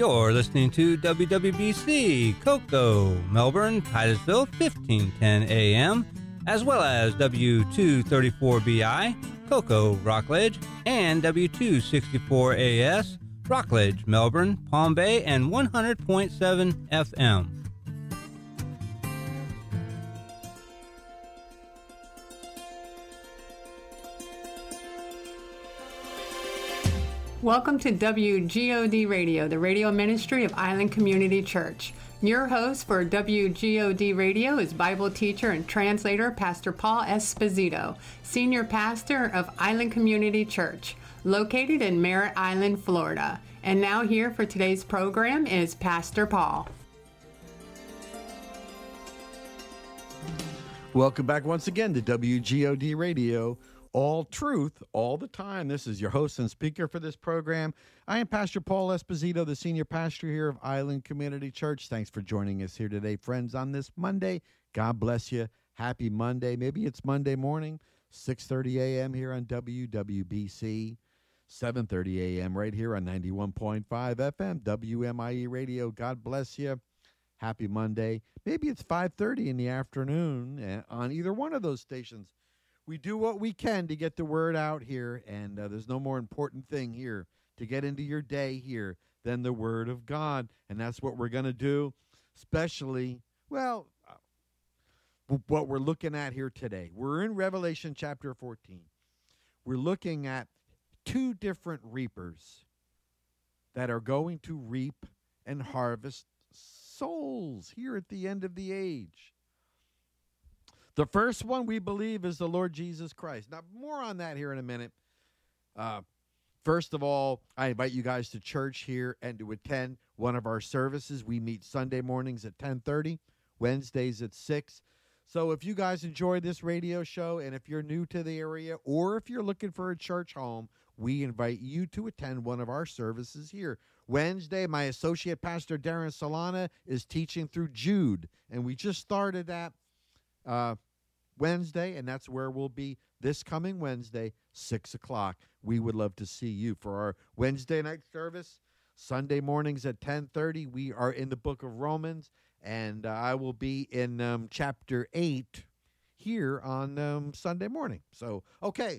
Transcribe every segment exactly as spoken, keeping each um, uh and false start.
You're listening to W W B C, Cocoa, Melbourne, Titusville, fifteen ten A M, as well as W two thirty-four B I, Cocoa, Rockledge, and W two sixty-four A S, Rockledge, Melbourne, Palm Bay, and one hundred point seven F M. Welcome to W G O D Radio, the radio ministry of Island Community Church. Your host for W G O D Radio is Bible teacher and translator Pastor Paul Esposito, senior pastor of Island Community Church, located in Merritt Island, Florida. And now here for today's program is Pastor Paul. Welcome back once again to W G O D Radio. All truth, all the time. This is your host and speaker for this program. I am Pastor Paul Esposito, the senior pastor here of Island Community Church. Thanks for joining us here today, friends, on this Monday. God bless you. Happy Monday. Maybe it's Monday morning, six thirty A M here on W W B C, seven thirty A M right here on ninety-one point five F M, W M I E Radio. God bless you. Happy Monday. Maybe it's five thirty in the afternoon on either one of those stations. We do what we can to get the word out here, and uh, there's no more important thing here to get into your day here than the word of God, and that's what we're going to do, especially, well, uh, what we're looking at here today. We're in Revelation chapter fourteen. We're looking at two different reapers that are going to reap and harvest souls here at the end of the age. The first one we believe is the Lord Jesus Christ. Now, more on that here in a minute. Uh, first of all, I invite you guys to church here and to attend one of our services. We meet Sunday mornings at ten thirty, Wednesdays at six. So if you guys enjoy this radio show, and if you're new to the area, or if you're looking for a church home, we invite you to attend one of our services here. Wednesday, my associate pastor, Darren Solana, is teaching through Jude, and we just started that Uh, Wednesday, and that's where we'll be this coming Wednesday, six o'clock. We would love to see you for our Wednesday night service. Sunday mornings at ten thirty, we are in the book of Romans, and uh, I will be in um, chapter eight here on um, Sunday morning. So, okay,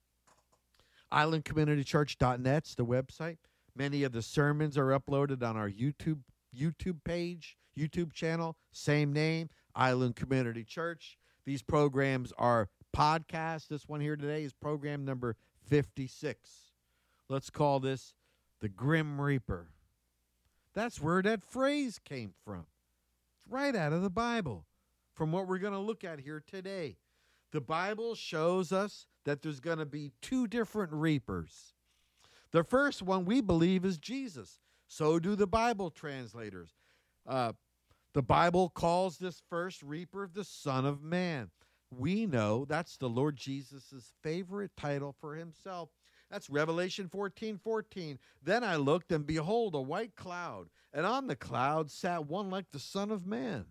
island community church dot net's the website. Many of the sermons are uploaded on our YouTube YouTube page, YouTube channel, same name, Island Community Church. These programs are podcasts. This one here today is program number fifty-six. Let's call this the Grim Reaper. That's where that phrase came from. It's right out of the Bible, from what we're going to look at here today. The Bible shows us that there's going to be two different reapers. The first one we believe is Jesus. So do the Bible translators. Uh, The Bible calls this first reaper the Son of Man. We know that's the Lord Jesus' favorite title for himself. That's Revelation fourteen fourteen. Then I looked, and behold, a white cloud, and on the cloud sat one like the Son of Man,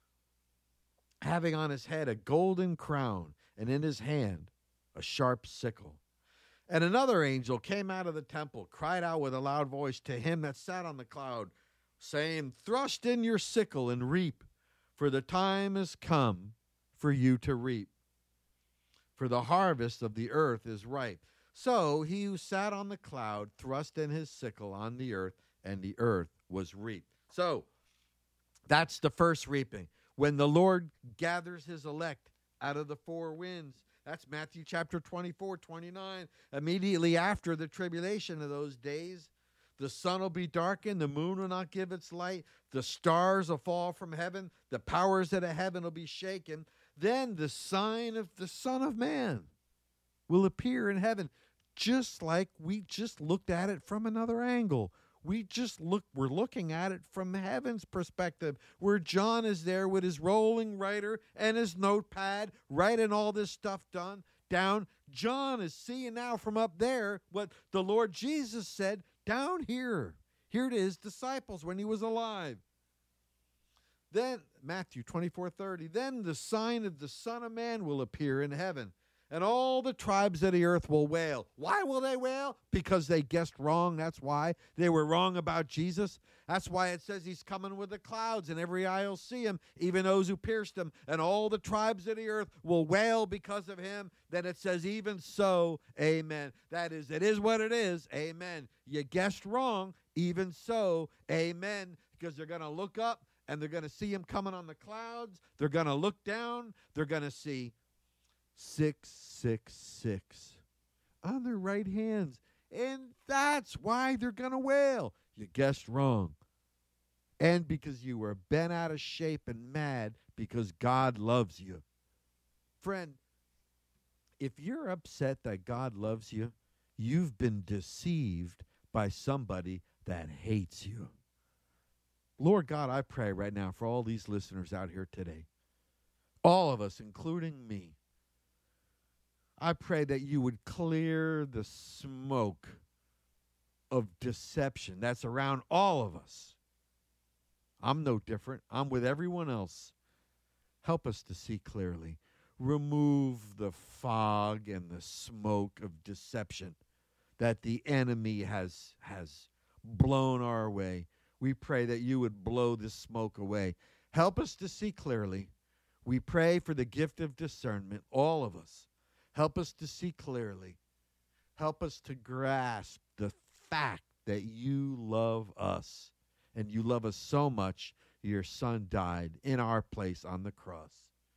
having on his head a golden crown, and in his hand a sharp sickle. And another angel came out of the temple, cried out with a loud voice to him that sat on the cloud, saying, thrust in your sickle and reap, for the time is come for you to reap. For the harvest of the earth is ripe. So he who sat on the cloud thrust in his sickle on the earth, and the earth was reaped. So that's the first reaping. When the Lord gathers his elect out of the four winds. That's Matthew chapter twenty-four, twenty-nine. Immediately after the tribulation of those days, the sun will be darkened, the moon will not give its light, the stars will fall from heaven, the powers of the heaven will be shaken. Then the sign of the Son of Man will appear in heaven, just like we just looked at it from another angle. We just look, we're looking at it from heaven's perspective, where John is there with his rolling writer and his notepad, writing all this stuff done down. John is seeing now from up there what the Lord Jesus said down here, here to his disciples when he was alive. Then, Matthew twenty-four thirty, then the sign of the Son of Man will appear in heaven. and all the tribes of the earth will wail. Why will they wail? Because they guessed wrong. That's why. They were wrong about Jesus. That's why it says he's coming with the clouds, and every eye will see him, even those who pierced him, and all the tribes of the earth will wail because of him. Then it says, even so, amen. That is, it is what it is, amen. You guessed wrong, even so, amen, because they're going to look up, and they're going to see him coming on the clouds. They're going to look down. They're going to see six six six on their right hands. And that's why they're going to wail. You guessed wrong. And because you were bent out of shape and mad because God loves you. Friend, if you're upset that God loves you, you've been deceived by somebody that hates you. Lord God, I pray right now for all these listeners out here today, all of us, including me, I pray that you would clear the smoke of deception that's around all of us. I'm no different. I'm with everyone else. Help us to see clearly. Remove the fog and the smoke of deception that the enemy has, has blown our way. We pray that you would blow this smoke away. Help us to see clearly. We pray for the gift of discernment, all of us. Help us to see clearly. Help us to grasp the fact that you love us, and you love us so much your son died in our place on the cross.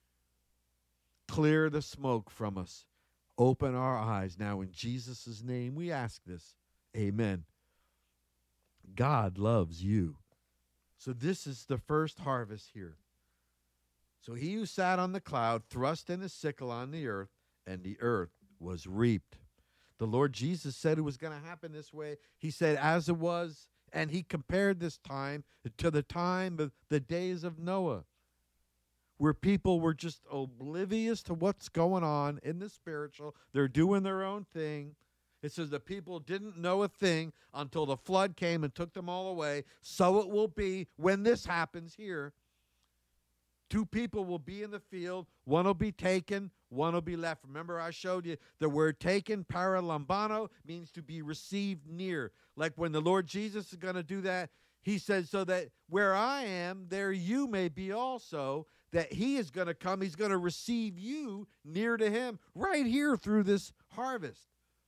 Clear the smoke from us. Open our eyes. Now in Jesus' name we ask this. Amen. God loves you. So this is the first harvest here. So he who sat on the cloud thrust in his sickle on the earth, and the earth was reaped. The Lord Jesus said it was going to happen this way. He said, as it was, and he compared this time to the time of the days of Noah, where people were just oblivious to what's going on in the spiritual. They're doing their own thing. It says the people didn't know a thing until the flood came and took them all away. So it will be when this happens here. Two people will be in the field. One will be taken, one will be left. Remember, I showed you the word taken, paralambano, means to be received near. Like when the Lord Jesus is going to do that, he says, so that where I am, there you may be also, that he is going to come. He's going to receive you near to him right here through this harvest.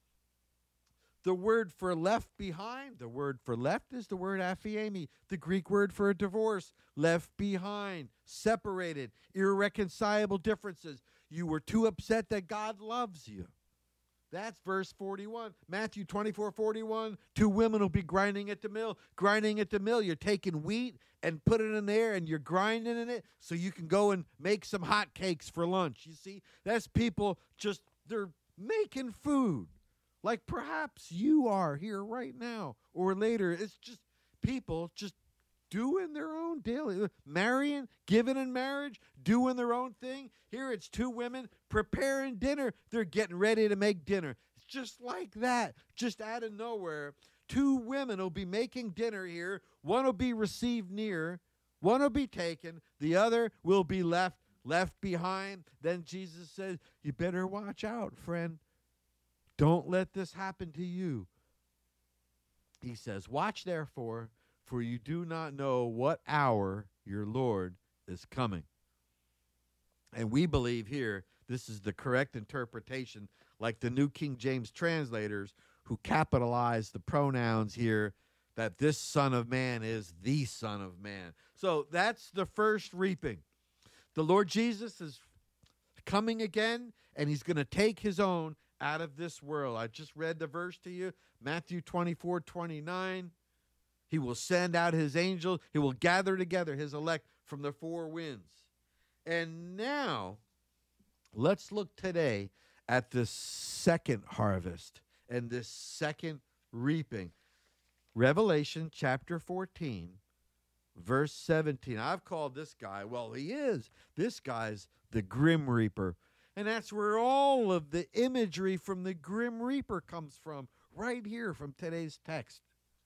The word for left behind, the word for left is the word aphiemi, the Greek word for a divorce, left behind, separated, irreconcilable differences. You were too upset that God loves you. That's verse forty-one. Matthew twenty-four forty-one, two women will be grinding at the mill. Grinding at the mill, you're taking wheat and put it in there and you're grinding in it so you can go and make some hot cakes for lunch. You see, that's people just, they're making food. Like perhaps you are here right now or later. It's just people just doing their own daily, marrying, giving in marriage, doing their own thing. Here it's two women preparing dinner. They're getting ready to make dinner. It's just like that, just out of nowhere. Two women will be making dinner here. One will be received near. One will be taken. The other will be left, left behind. Then Jesus says, you better watch out, friend. Don't let this happen to you. He says, watch therefore, for you do not know what hour your Lord is coming. And we believe here this is the correct interpretation, like the New King James translators who capitalize the pronouns here, that this Son of Man is the Son of Man. So that's the first reaping. The Lord Jesus is coming again, and he's going to take his own out of this world. I just read the verse to you, Matthew twenty-four twenty-nine. He will send out his angels. He will gather together his elect from the four winds. And now, let's look today at the second harvest and this second reaping. Revelation chapter fourteen, verse seventeen. I've called this guy, well, he is. This guy's the Grim Reaper. And that's where all of the imagery from the Grim Reaper comes from, right here from today's text.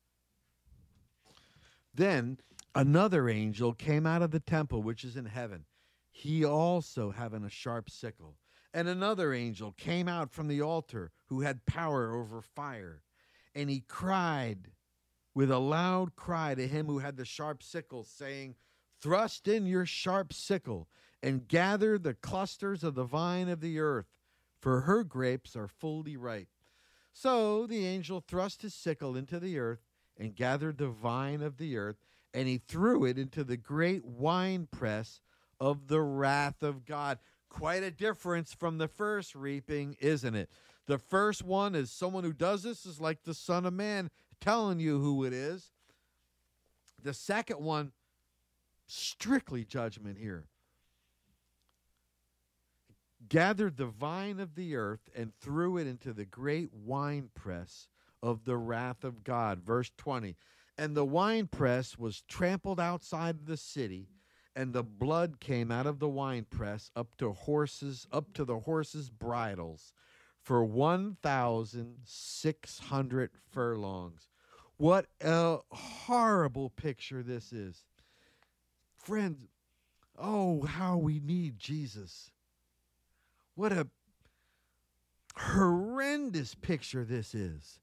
Then another angel came out of the temple, which is in heaven, he also having a sharp sickle. And another angel came out from the altar who had power over fire. And he cried with a loud cry to him who had the sharp sickle, saying, "Thrust in your sharp sickle and gather the clusters of the vine of the earth, for her grapes are fully ripe." So the angel thrust his sickle into the earth and gathered the vine of the earth, and he threw it into the great winepress of the wrath of God. Quite a difference from the first reaping, isn't it? The first one is someone who does this is like the Son of Man telling you who it is. The second one, strictly judgment here. Gathered the vine of the earth and threw it into the great winepress of the wrath of God. Verse twenty. And the winepress was trampled outside of the city, and the blood came out of the winepress up to horses, up to the horses' bridles, for one thousand six hundred furlongs. What a horrible picture this is. Friends, oh, how we need Jesus. What a horrendous picture this is.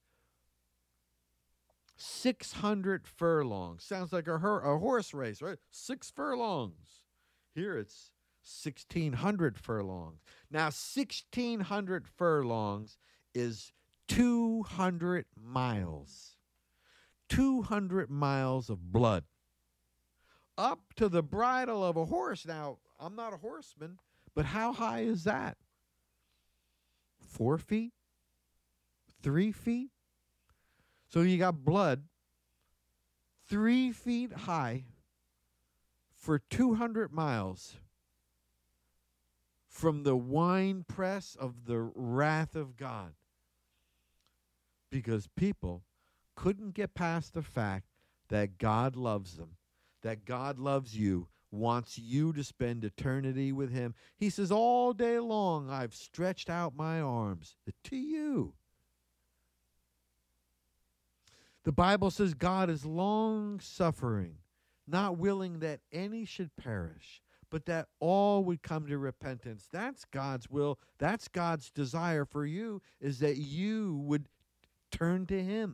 six hundred furlongs. Sounds like a, a horse race, right? Six furlongs. Here it's sixteen hundred furlongs. Now, sixteen hundred furlongs is two hundred miles. two hundred miles of blood. Up to the bridle of a horse. Now, I'm not a horseman, but how high is that? Four feet? Three feet? So you got blood three feet high for two hundred miles from the winepress of the wrath of God. Because people couldn't get past the fact that God loves them, that God loves you, wants you to spend eternity with him. He says, all day long I've stretched out my arms to you. The Bible says God is long-suffering, not willing that any should perish, but that all would come to repentance. That's God's will. That's God's desire for you, is that you would turn to him.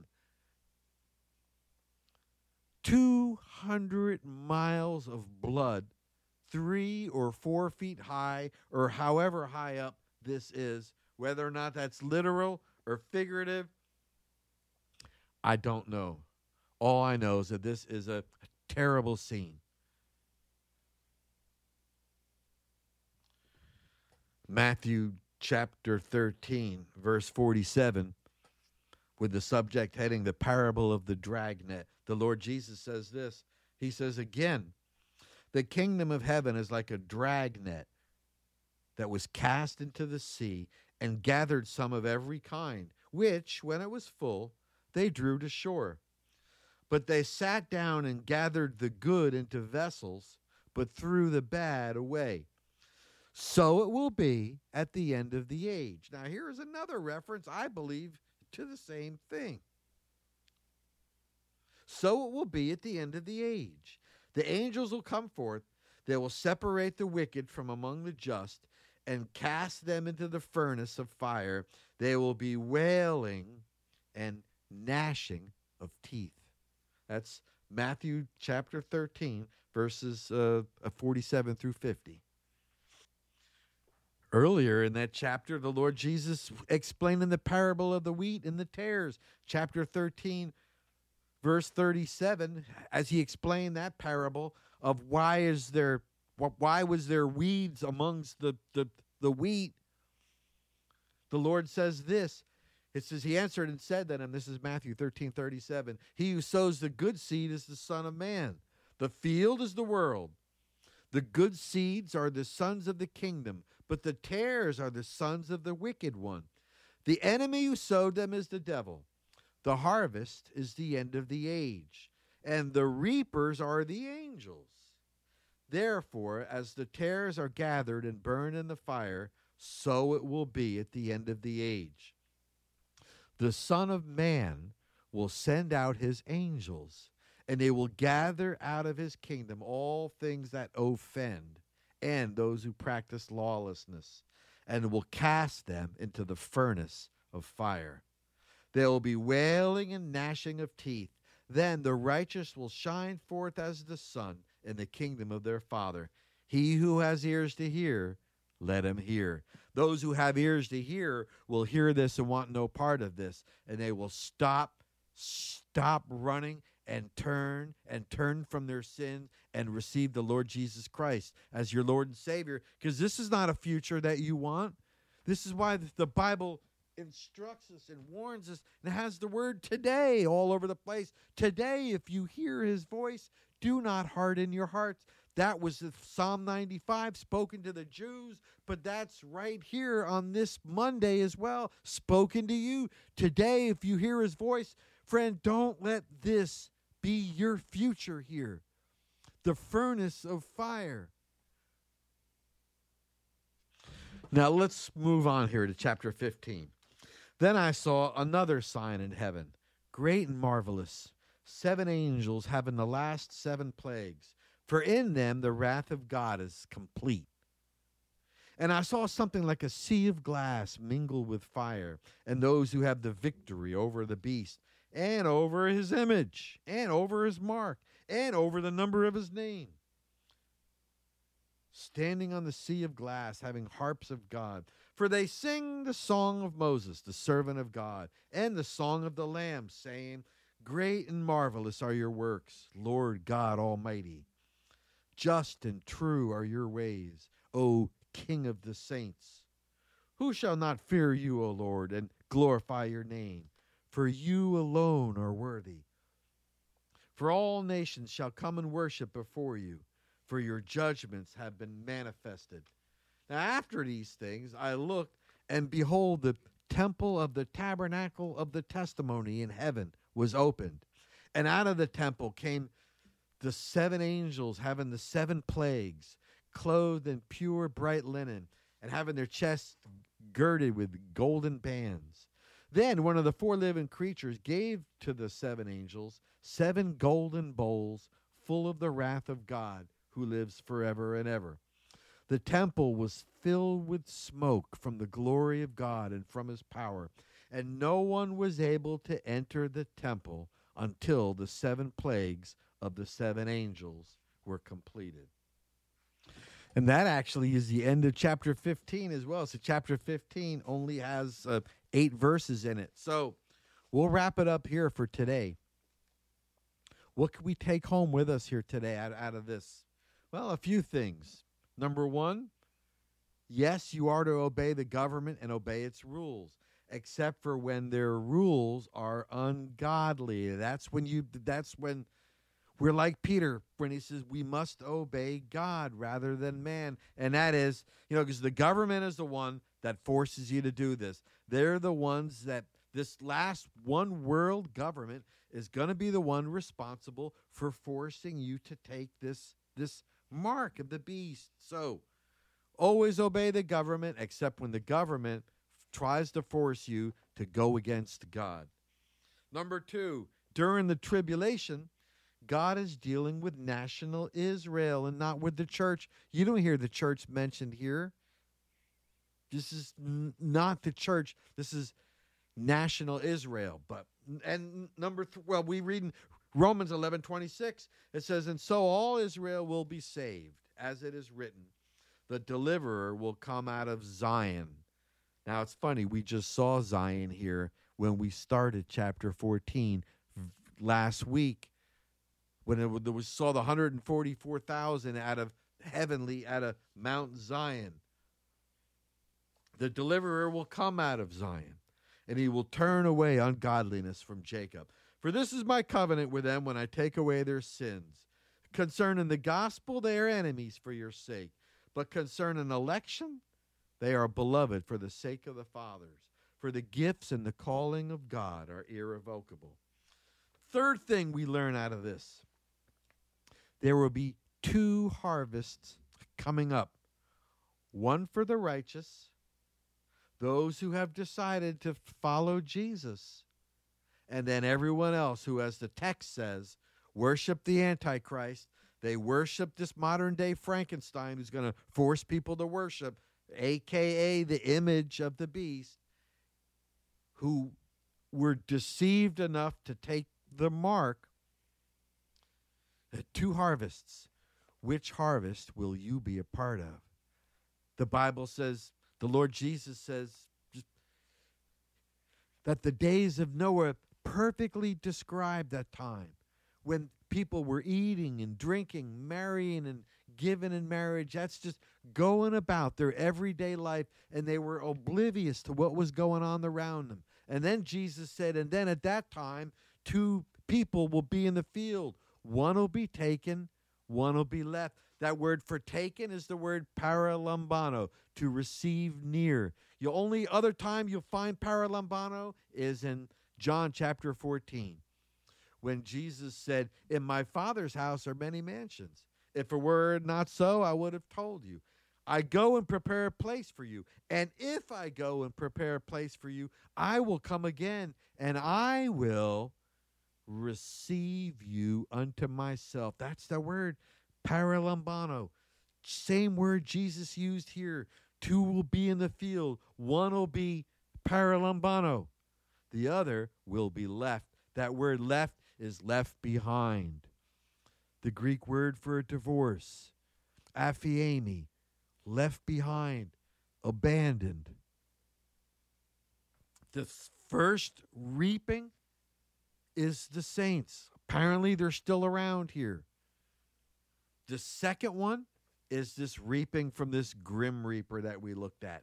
two hundred miles of blood, three or four feet high, or however high up this is, whether or not that's literal or figurative, I don't know. All I know is that this is a terrible scene. Matthew chapter thirteen, verse forty-seven, with the subject heading, the parable of the dragnet. The Lord Jesus says this. He says again, the kingdom of heaven is like a dragnet that was cast into the sea and gathered some of every kind, which, when it was full, they drew to shore. But they sat down and gathered the good into vessels, but threw the bad away. So it will be at the end of the age. Now, here is another reference, I believe, to the same thing. So it will be at the end of the age. The angels will come forth. They will separate the wicked from among the just and cast them into the furnace of fire. They will be wailing and gnashing of teeth. That's Matthew chapter thirteen, verses uh, forty-seven through fifty. Earlier in that chapter, the Lord Jesus explained in the parable of the wheat and the tares, chapter thirteen, verse thirty-seven, as he explained that parable of why is there, why was there weeds amongst the, the, the wheat, the Lord says this. It says, he answered and said that, and this is Matthew thirteen thirty-seven, he who sows the good seed is the Son of Man. The field is the world. The good seeds are the sons of the kingdom, but the tares are the sons of the wicked one. The enemy who sowed them is the devil. The harvest is the end of the age, and the reapers are the angels. Therefore, as the tares are gathered and burned in the fire, so it will be at the end of the age. The Son of Man will send out his angels, and they will gather out of his kingdom all things that offend and those who practice lawlessness, and will cast them into the furnace of fire. There will be wailing and gnashing of teeth. Then the righteous will shine forth as the sun in the kingdom of their Father. He who has ears to hear, let him hear. Those who have ears to hear will hear this and want no part of this, and they will stop, stop running and turn and turn from their sin and receive the Lord Jesus Christ as your Lord and Savior, because this is not a future that you want. This is why the Bible instructs us and warns us and has the word today all over the place. Today, if you hear his voice, do not harden your hearts. That was Psalm ninety-five spoken to the Jews, but that's right here on this Monday as well, spoken to you. Today, if you hear his voice, friend, don't let this be your future here. The furnace of fire. Now let's move on here to chapter fifteen. Then I saw another sign in heaven, great and marvelous, seven angels having the last seven plagues. For in them the wrath of God is complete. And I saw something like a sea of glass mingled with fire, and those who have the victory over the beast, and over his image, and over his mark, and over the number of his name, standing on the sea of glass, having harps of God. For they sing the song of Moses, the servant of God, and the song of the Lamb, saying, Great and marvelous are your works, Lord God Almighty. Just and true are your ways, O King of the saints. Who shall not fear you, O Lord, and glorify your name? For you alone are worthy. For all nations shall come and worship before you, for your judgments have been manifested. Now after these things I looked, and behold, the temple of the tabernacle of the testimony in heaven was opened. And out of the temple came the seven angels having the seven plagues, clothed in pure bright linen, and having their chests girded with golden bands. Then one of the four living creatures gave to the seven angels seven golden bowls full of the wrath of God, who lives forever and ever. The temple was filled with smoke from the glory of God and from his power, and no one was able to enter the temple until the seven plagues of the seven angels were completed. And that actually is the end of chapter fifteen as well. So chapter fifteen only has uh, eight verses in it. So we'll wrap it up here for today. What can we take home with us here today out, out of this? Well, a few things. Number one, yes, you are to obey the government and obey its rules, except for when their rules are ungodly. That's when you, that's when we're like Peter when he says we must obey God rather than man. And that is, you know, because the government is the one that forces you to do this. They're the ones that this last one world government is going to be the one responsible for forcing you to take this, this mark of the beast. So always obey the government, except when the government tries to force you to go against God. Number two, during the tribulation, God is dealing with national Israel and not with the church. You don't hear the church mentioned here. This is n- not the church. This is national Israel. But and number th- well, we read in Romans eleven twenty-six. It says, "And so all Israel will be saved, as it is written, the deliverer will come out of Zion." Now it's funny. We just saw Zion here when we started chapter fourteen last week. When it, we saw the one hundred forty-four thousand out of heavenly, out of Mount Zion. The deliverer will come out of Zion, and he will turn away ungodliness from Jacob. For this is my covenant with them when I take away their sins. Concerning the gospel, they are enemies for your sake. But concerning election, they are beloved for the sake of the fathers. For the gifts and the calling of God are irrevocable. Third thing we learn out of this. There will be two harvests coming up. One for the righteous, those who have decided to follow Jesus, and then everyone else who, as the text says, worship the Antichrist. They worship this modern-day Frankenstein who's going to force people to worship a k a the image of the beast, who were deceived enough to take the mark. Two harvests. Which harvest will you be a part of? The Bible says, the Lord Jesus says, that the days of Noah perfectly describe that time when people were eating and drinking, marrying and giving in marriage. That's just going about their everyday life, and they were oblivious to what was going on around them. And then Jesus said, and then at that time, two people will be in the field. One will be taken, one will be left. That word for taken is the word paralambano, to receive near. The only other time you'll find paralambano is in John chapter fourteen, when Jesus said, in my Father's house are many mansions. If it were not so, I would have told you. I go and prepare a place for you. And if I go and prepare a place for you, I will come again, and I will receive you unto myself. That's the word, paralambano. Same word Jesus used here. Two will be in the field. One will be paralambano. The other will be left. That word left is left behind. The Greek word for a divorce, aphiemi, left behind, abandoned. The first reaping is the saints. Apparently they're still around here. The second one is this reaping from this grim reaper that we looked at.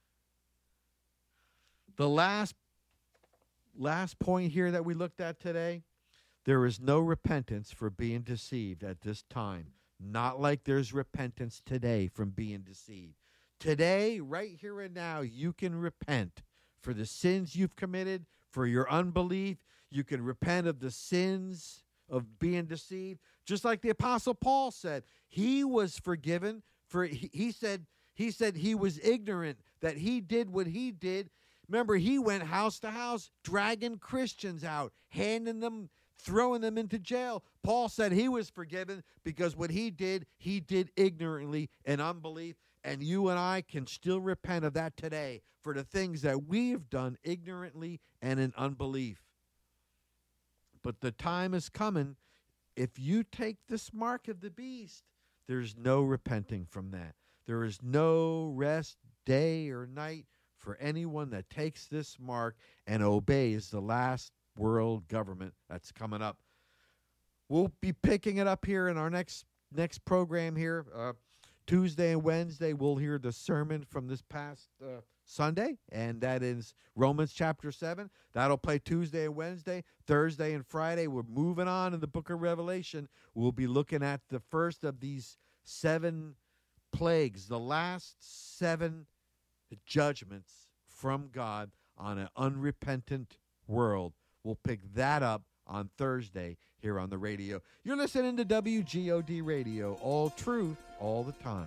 The last, last point here that we looked at today, there is no repentance for being deceived at this time. Not like there's repentance today from being deceived. Today, right here and now, you can repent for the sins you've committed, for your unbelief. You can repent of the sins of being deceived. Just like the Apostle Paul said, he was forgiven for, he, he said, he said he was ignorant that he did what he did. Remember, he went house to house, dragging Christians out, handing them, throwing them into jail. Paul said he was forgiven because what he did, he did ignorantly in unbelief. And you and I can still repent of that today for the things that we've done ignorantly and in unbelief. But the time is coming. If you take this mark of the beast, there's no repenting from that. There is no rest day or night for anyone that takes this mark and obeys the last world government that's coming up. We'll be picking it up here in our next next program here. Uh, Tuesday and Wednesday, we'll hear the sermon from this past uh, Sunday, and that is Romans chapter seven. That'll play Tuesday and Wednesday. Thursday and Friday, we're moving on in the book of Revelation. We'll be looking at the first of these seven plagues, the last seven judgments from God on an unrepentant world. We'll pick that up on Thursday here on the radio. You're listening to W G O D Radio, all truth, all the time.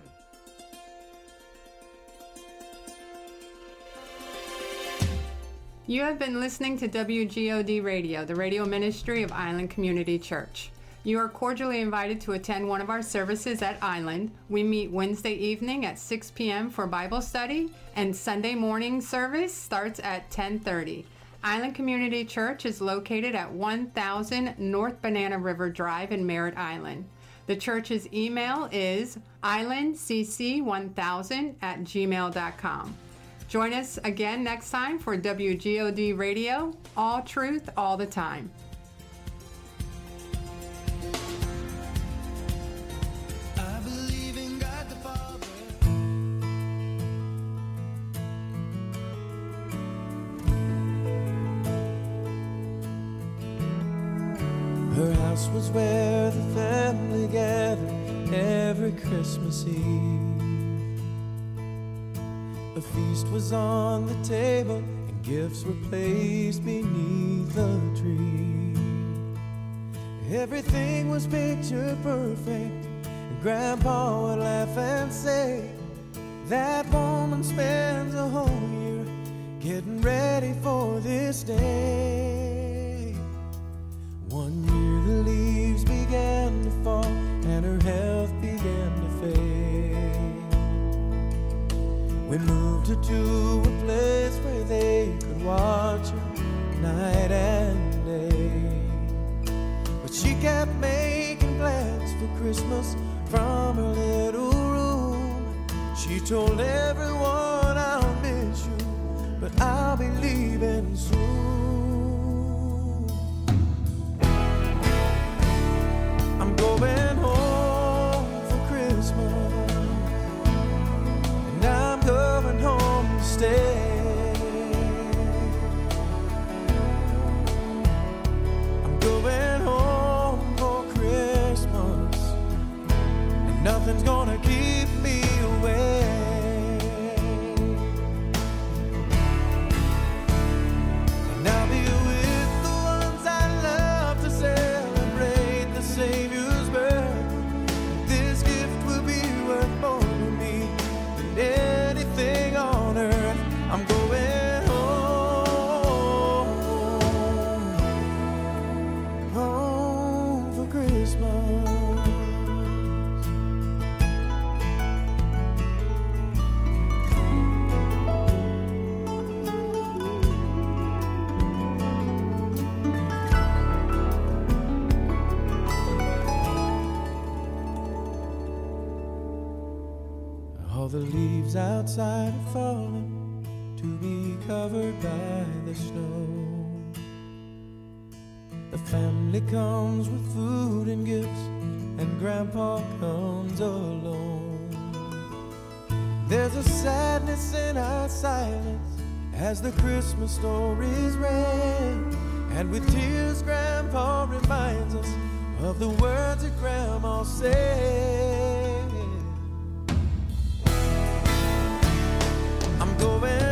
You have been listening to W G O D Radio, the radio ministry of Island Community Church. You are cordially invited to attend one of our services at Island. We meet Wednesday evening at six p.m. for Bible study, and Sunday morning service starts at ten thirty. Island Community Church is located at one thousand North Banana River Drive in Merritt Island. The church's email is island c c one thousand at gmail dot com. Join us again next time for W G O D Radio, all truth, all the time. Her house was where the family gathered every Christmas Eve. A feast was on the table and gifts were placed beneath the tree. Everything was picture perfect, and Grandpa would laugh and say, that woman spends a whole year getting ready for this day. One year the leaves began to fall and her health began to fade. to a place where they could watch her night and day. But she kept making plans for Christmas from her little room. She told everyone, I'll miss you, but I'll be leaving soon. I'm going home for Christmas, and I'm going home to stay. I'm going home for Christmas, and nothing's gonna keep me away. And I'll be with the ones I love to celebrate the Savior's birth. This gift will be worth more to me than anything on earth. I'm going home, home for Christmas. All the leaves outside are falling to be covered by the snow. The family comes with food and gifts, and Grandpa comes alone. There's a sadness in our silence as the Christmas stories read, and with tears Grandpa reminds us of the words that Grandma said. I'm going